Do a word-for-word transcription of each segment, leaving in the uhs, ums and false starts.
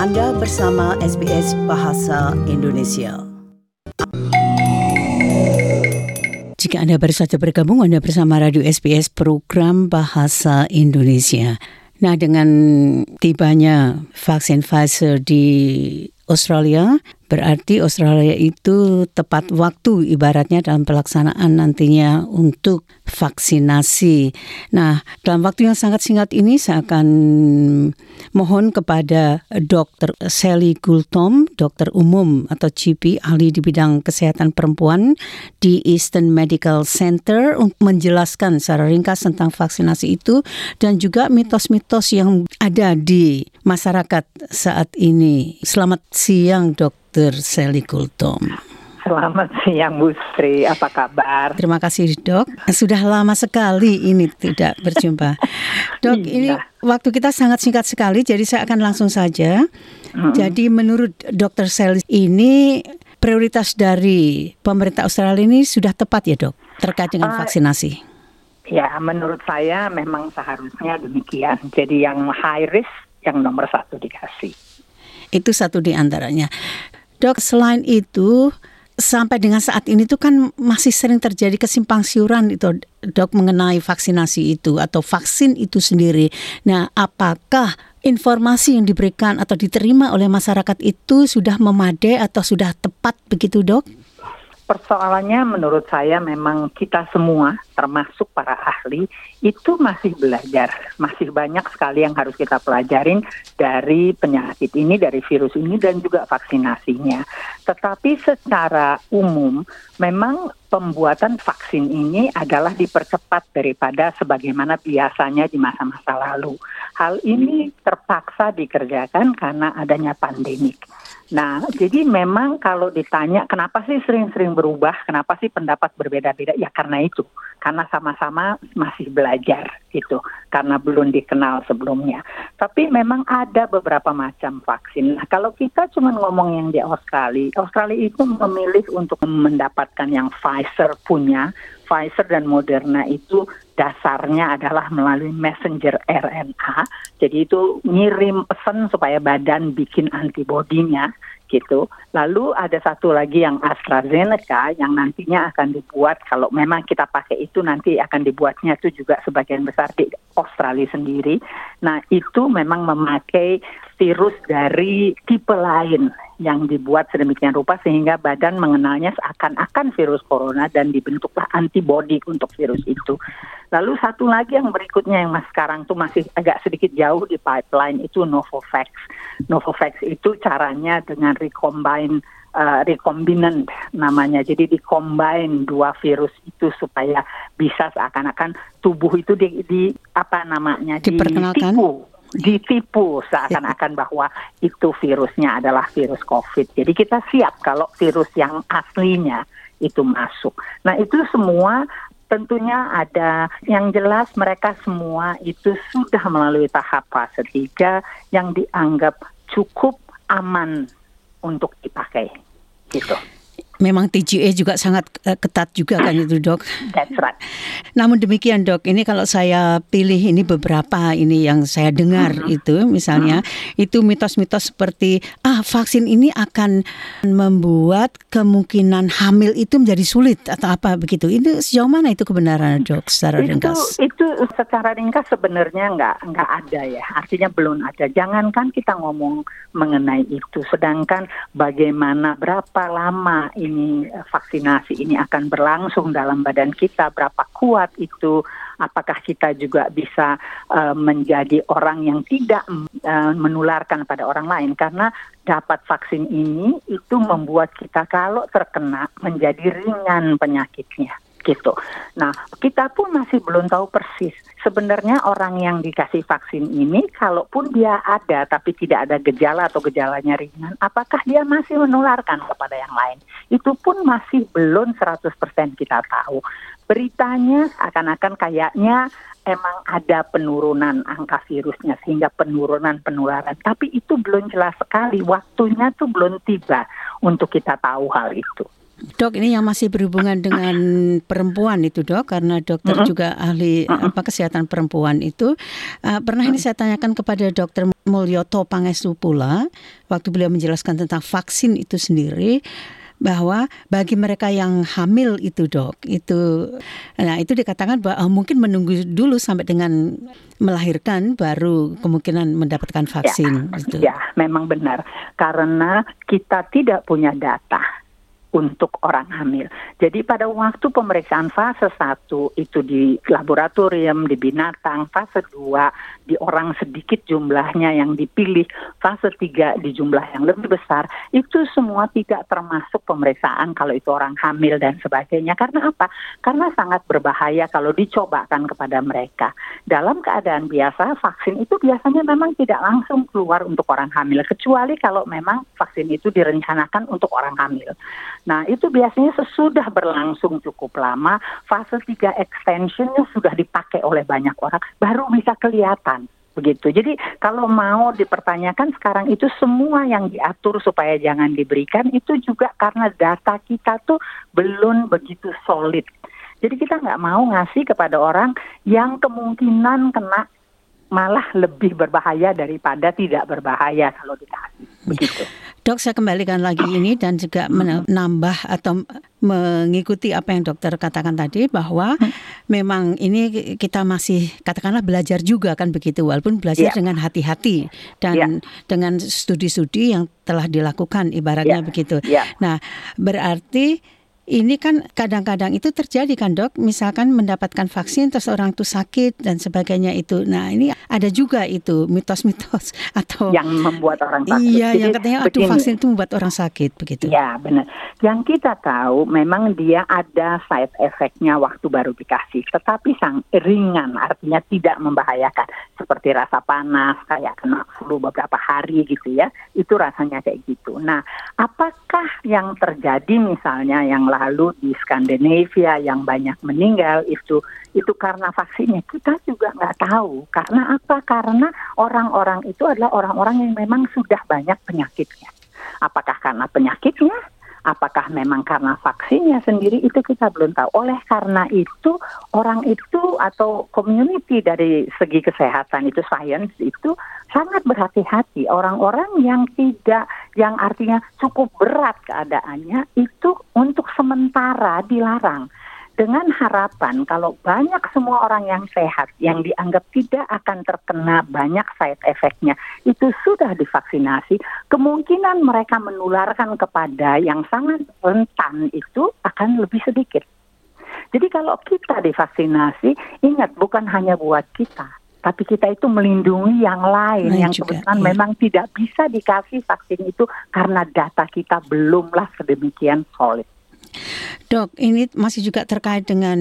Anda bersama S B S Bahasa Indonesia. Jika Anda baru saja bergabung, Anda bersama Radio S B S Program Bahasa Indonesia. Nah, dengan tibanya vaksin Pfizer di Australia, berarti Australia itu tepat waktu ibaratnya dalam pelaksanaan nantinya untuk vaksinasi. Nah, dalam waktu yang sangat singkat ini saya akan mohon kepada dokter Sally Goultom, dokter umum atau G P, ahli di bidang kesehatan perempuan di Eastern Medical Center untuk menjelaskan secara ringkas tentang vaksinasi itu dan juga mitos-mitos yang ada di masyarakat saat ini. Selamat siang, dokter Sally Goultom. Selamat siang, Bu Sri. Apa kabar? Terima kasih, Dok. Sudah lama sekali ini tidak berjumpa. Dok, iya. Ini waktu kita sangat singkat sekali, jadi saya akan langsung saja. Mm-hmm. Jadi menurut dokter Sally ini prioritas dari pemerintah Australia ini sudah tepat ya, Dok, terkait dengan uh, vaksinasi? Ya, menurut saya memang seharusnya demikian. Jadi yang high risk yang nomor satu dikasih. Itu satu di antaranya. Dok, selain itu sampai dengan saat ini tuh kan masih sering terjadi kesimpang siuran itu, Dok, mengenai vaksinasi itu atau vaksin itu sendiri. Nah, apakah informasi yang diberikan atau diterima oleh masyarakat itu sudah memadai atau sudah tepat begitu, Dok? Persoalannya menurut saya memang kita semua, termasuk para ahli, itu masih belajar. Masih banyak sekali yang harus kita pelajarin dari penyakit ini, dari virus ini, dan juga vaksinasinya. Tetapi secara umum, memang pembuatan vaksin ini adalah dipercepat daripada sebagaimana biasanya di masa-masa lalu. Hal ini terpaksa dikerjakan karena adanya pandemik. Nah, jadi memang kalau ditanya kenapa sih sering-sering berubah, kenapa sih pendapat berbeda-beda, ya karena itu. Karena sama-sama masih belajar gitu, karena belum dikenal sebelumnya. Tapi memang ada beberapa macam vaksin. Nah, kalau kita cuma ngomong yang di Australia, Australia itu memilih untuk mendapatkan yang Pfizer punya. Pfizer dan Moderna itu dasarnya adalah melalui messenger R N A. Jadi itu ngirim pesan supaya badan bikin antibodinya gitu. Lalu ada satu lagi yang AstraZeneca yang nantinya akan dibuat, kalau memang kita pakai itu nanti akan dibuatnya itu juga sebagian besar di Australia sendiri. Nah, itu memang memakai virus dari tipe lain yang dibuat sedemikian rupa sehingga badan mengenalnya seakan-akan virus corona dan dibentuklah antibodi untuk virus itu. Lalu satu lagi yang berikutnya yang mas sekarang tuh masih agak sedikit jauh di pipeline itu Novavax. Novavax itu caranya dengan recombine, uh, recombinant namanya. Jadi dikombine dua virus itu supaya bisa seakan-akan tubuh itu di, di apa namanya ditipu. ditipu seakan-akan bahwa itu virusnya adalah virus COVID. Jadi kita siap kalau virus yang aslinya itu masuk. Nah, itu semua tentunya ada yang jelas mereka semua itu sudah melalui tahap fase tiga yang dianggap cukup aman untuk dipakai. Gitu. Memang T G A juga sangat uh, ketat juga kan itu, Dok. That's right. Namun demikian, Dok, ini kalau saya pilih ini beberapa ini yang saya dengar mm-hmm. itu misalnya mm-hmm. itu mitos-mitos seperti ah vaksin ini akan membuat kemungkinan hamil itu menjadi sulit atau apa begitu. Ini sejauh mana itu kebenaran, Dok, secara itu, ringkas? Itu secara ringkas sebenarnya nggak nggak ada ya. Artinya belum ada. Jangankan kita ngomong mengenai itu, sedangkan bagaimana berapa lama ini vaksinasi ini akan berlangsung dalam badan kita, berapa kuat itu, apakah kita juga bisa uh, menjadi orang yang tidak uh, menularkan pada orang lain, karena dapat vaksin ini itu membuat kita kalau terkena menjadi ringan penyakitnya. Gitu. Nah, kita pun masih belum tahu persis. Sebenarnya orang yang dikasih vaksin ini, kalaupun dia ada tapi tidak ada gejala atau gejalanya ringan, apakah dia masih menularkan kepada yang lain? Itu pun masih belum seratus persen kita tahu. Beritanya akan-akan kayaknya emang ada penurunan angka virusnya sehingga penurunan penularan. Tapi itu belum jelas sekali. Waktunya tuh belum tiba untuk kita tahu hal itu. Dok, ini yang masih berhubungan dengan perempuan itu, Dok, karena dokter mm-hmm. juga ahli mm-hmm. apa kesehatan perempuan itu. Uh, pernah mm-hmm. ini saya tanyakan kepada Dokter Mulyoto Pangestu pula, waktu beliau menjelaskan tentang vaksin itu sendiri, bahwa bagi mereka yang hamil itu, Dok, itu nah itu dikatakan bahwa oh, mungkin menunggu dulu sampai dengan melahirkan baru kemungkinan mendapatkan vaksin. Ya, gitu. ya, memang benar, karena kita tidak punya data untuk orang hamil. Jadi pada waktu pemeriksaan fase satu itu di laboratorium, di binatang, fase dua di orang sedikit jumlahnya yang dipilih, fase tiga di jumlah yang lebih besar, itu semua tidak termasuk pemeriksaan kalau itu orang hamil dan sebagainya. Karena apa? Karena sangat berbahaya kalau dicobakan kepada mereka. Dalam keadaan biasa, vaksin itu biasanya memang tidak langsung keluar untuk orang hamil, kecuali kalau memang vaksin itu direncanakan untuk orang hamil. Nah, itu biasanya sesudah berlangsung cukup lama, fase tiga extensionnya sudah dipakai oleh banyak orang, baru bisa kelihatan. Begitu. Jadi kalau mau dipertanyakan sekarang itu semua yang diatur supaya jangan diberikan, itu juga karena data kita tuh belum begitu solid. Jadi kita nggak mau ngasih kepada orang yang kemungkinan kena malah lebih berbahaya daripada tidak berbahaya kalau dikasih. Begitu. Dok, saya kembalikan lagi ini dan juga menambah atau mengikuti apa yang dokter katakan tadi, bahwa hmm. memang ini kita masih katakanlah belajar juga kan begitu, walaupun belajar yeah. dengan hati-hati dan yeah. dengan studi-studi yang telah dilakukan ibaratnya yeah. begitu. Yeah. Nah, berarti ini kan kadang-kadang itu terjadi kan, Dok, misalkan mendapatkan vaksin terus orang itu sakit dan sebagainya itu. Nah, ini ada juga itu mitos-mitos atau yang membuat orang sakit. Iya, jadi, yang katanya aduh vaksin itu membuat orang sakit begitu. Ya, benar. Yang kita tahu memang dia ada side effect-nya waktu baru dikasih, tetapi sang ringan, artinya tidak membahayakan. Seperti rasa panas, kayak kena flu beberapa hari gitu ya. Itu rasanya kayak gitu. Nah, apakah yang terjadi misalnya yang lalu di Skandinavia yang banyak meninggal itu itu karena vaksinnya, kita juga nggak tahu. Karena apa? Karena orang-orang itu adalah orang-orang yang memang sudah banyak penyakitnya. Apakah karena penyakitnya? Apakah memang karena vaksinnya sendiri? Itu kita belum tahu. Oleh karena itu, orang itu atau community dari segi kesehatan itu, science itu sangat berhati-hati. Orang-orang yang tidak, yang artinya cukup berat keadaannya, itu untuk sementara dilarang. Dengan harapan kalau banyak semua orang yang sehat, yang dianggap tidak akan terkena banyak side effect-nya, itu sudah divaksinasi, kemungkinan mereka menularkan kepada yang sangat rentan itu akan lebih sedikit. Jadi kalau kita divaksinasi, ingat bukan hanya buat kita, tapi kita itu melindungi yang lain, lain yang juga, kebetulan iya. memang tidak bisa dikasih vaksin itu karena data kita belumlah sedemikian solid. Dok, ini masih juga terkait dengan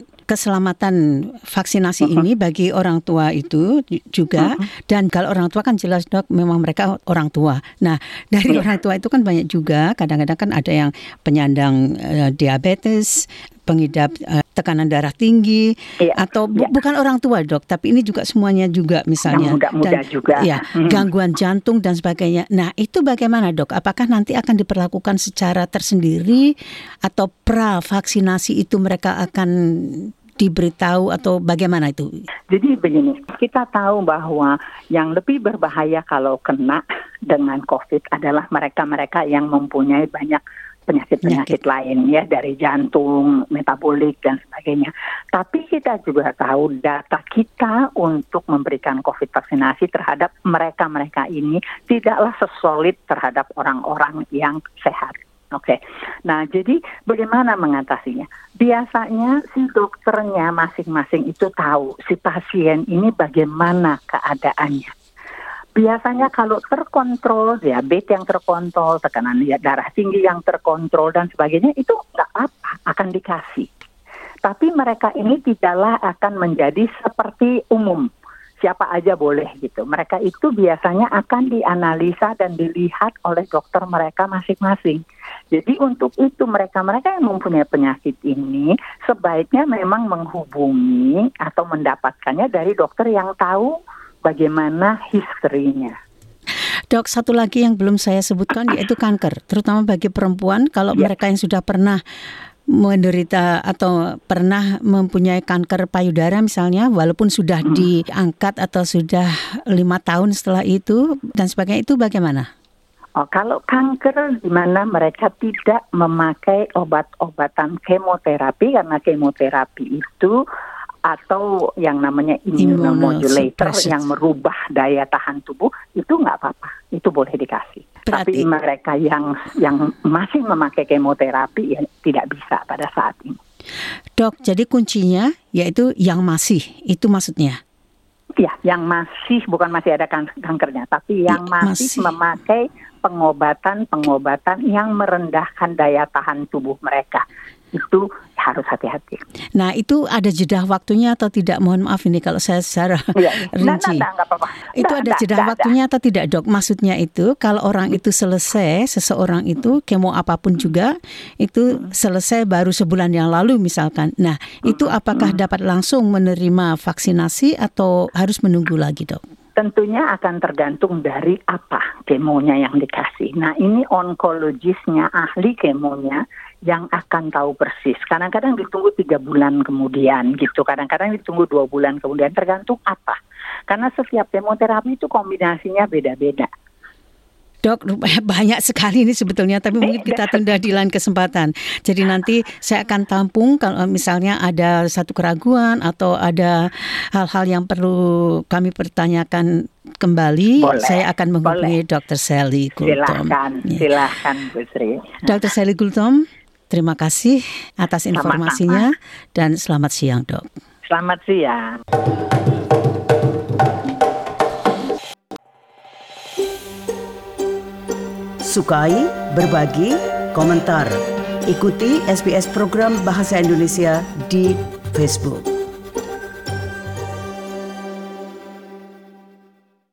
keselamatan vaksinasi uh-huh. ini bagi orang tua itu juga. Uh-huh. Dan kalau orang tua kan jelas, Dok, memang mereka orang tua. Nah, dari yeah. orang tua itu kan banyak juga, kadang-kadang kan ada yang penyandang uh, diabetes, pengidap uh, tekanan darah tinggi, ya, atau bu- ya. bukan orang tua, Dok, tapi ini juga semuanya juga misalnya, yang muda-muda dan juga, ya, hmm. gangguan jantung dan sebagainya. Nah, itu bagaimana, Dok? Apakah nanti akan diperlakukan secara tersendiri atau pra vaksinasi itu mereka akan diberitahu atau bagaimana itu? Jadi begini, kita tahu bahwa yang lebih berbahaya kalau kena dengan COVID adalah mereka-mereka yang mempunyai banyak penyakit-penyakit lain ya, dari jantung, metabolik dan sebagainya. Tapi kita juga tahu data kita untuk memberikan COVID vaksinasi terhadap mereka-mereka ini tidaklah sesolid terhadap orang-orang yang sehat. Oke, okay. Nah jadi bagaimana mengatasinya? Biasanya si dokternya masing-masing itu tahu si pasien ini bagaimana keadaannya. Biasanya kalau terkontrol, diabetes yang terkontrol, tekanan darah tinggi yang terkontrol dan sebagainya, itu nggak apa, akan dikasih. Tapi mereka ini tidaklah akan menjadi seperti umum. Siapa aja boleh gitu. Mereka itu biasanya akan dianalisa dan dilihat oleh dokter mereka masing-masing. Jadi untuk itu mereka-mereka yang mempunyai penyakit ini sebaiknya memang menghubungi atau mendapatkannya dari dokter yang tahu bagaimana historinya. Dok, satu lagi yang belum saya sebutkan yaitu kanker, terutama bagi perempuan. Kalau Ya. mereka yang sudah pernah menderita atau pernah mempunyai kanker payudara misalnya, walaupun sudah Hmm. diangkat atau sudah lima tahun setelah itu dan sebagainya, itu bagaimana? Oh, kalau kanker di mana mereka tidak memakai obat-obatan kemoterapi, karena kemoterapi itu atau yang namanya immunomodulator Immunosuppressant. yang merubah daya tahan tubuh, itu nggak apa-apa, itu boleh dikasih. Berarti- Tapi mereka yang yang masih memakai kemoterapi ya tidak bisa pada saat ini. Dok, jadi kuncinya yaitu yang masih, itu maksudnya? Ya, yang masih, bukan masih ada kan- kankernya, tapi yang Ya, masih, masih. memakai pengobatan-pengobatan yang merendahkan daya tahan tubuh mereka. Itu harus hati-hati. Nah, itu ada jeda waktunya atau tidak? Mohon maaf ini kalau saya secara Ya. Nah, rinci. nah, nah, nggak apa-apa. Itu Nah, ada nah, jeda nah, waktunya atau tidak, Dok? Maksudnya itu kalau orang itu selesai, seseorang itu kemo apapun juga itu selesai baru sebulan yang lalu misalkan. Nah, itu apakah dapat langsung menerima vaksinasi atau harus menunggu lagi, Dok? Tentunya akan tergantung dari apa kemonya yang dikasih. Nah, ini onkologisnya, ahli kemonya yang akan tahu persis. Kadang-kadang ditunggu tiga bulan kemudian gitu, kadang-kadang ditunggu dua bulan kemudian, tergantung apa. Karena setiap kemoterapi itu kombinasinya beda-beda. Dok, banyak sekali ini sebetulnya, tapi mungkin kita tunda di lain kesempatan. Jadi nanti saya akan tampung kalau misalnya ada satu keraguan atau ada hal-hal yang perlu kami pertanyakan kembali, Boleh, saya akan menghubungi boleh. dokter Sally Gultom. Silahkan, Ya. silahkan Bu Sri. dokter Sally Gultom, terima kasih atas informasinya dan selamat siang, Dok. Selamat siang. Sukai, berbagi, komentar. Ikuti S B S program Bahasa Indonesia di Facebook.